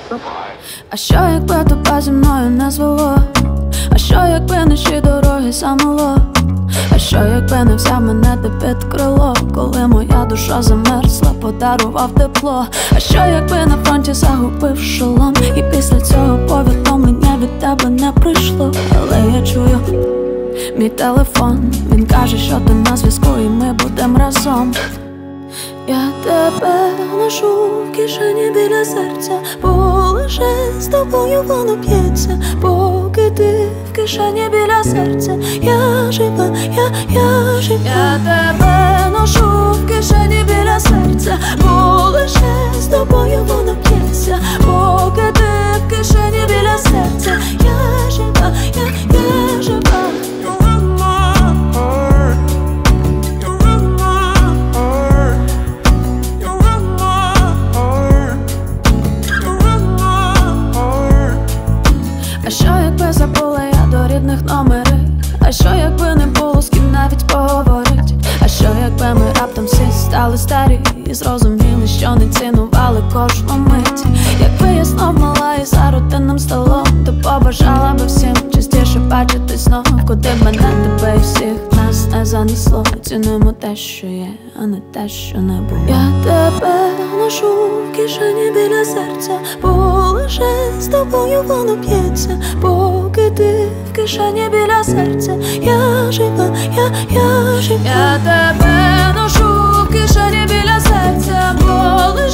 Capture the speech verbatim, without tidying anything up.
А що якби тебе зі мною не звело? А що якби наші дороги замело? А що якби не взяв мене ти під крило? Коли моя душа замерзла, подарував тепло. А що якби на фронті загубив шолом? І після цього повідомлення від тебе не прийшло. Але я чую мій телефон, він каже, що ти на зв'язку і ми будем разом. Я тебе ношу в кишені біля серця, бо лише з тобою воно б'ється. Поки ти в кишені біля серця, я жива, я, я жива. Я тебе ношу в кишені біля серця, бо лише з тобою воно б'ється. Поки ти в кишені біля серця, я жива, я, я жива. А що якби забула я до рідних номери? А що якби не було з ким навіть поговорить? А що якби ми раптом всі стали старі і зрозуміли, що не цінували кожну мить? Якби я знов мала і за рутинним столом, то побажала би всім частіше бачитись знов. Куди б мене, тебе і всіх нас не занесло. Цінуємо те, що є, а не те, що не було. Я тебе ношу в кишені біля серця, бо лише з тобою воно б'ється. Поки ти в кишені біля серця, я жива, я, я жива. Я тебе ношу в кишені біля серця, бо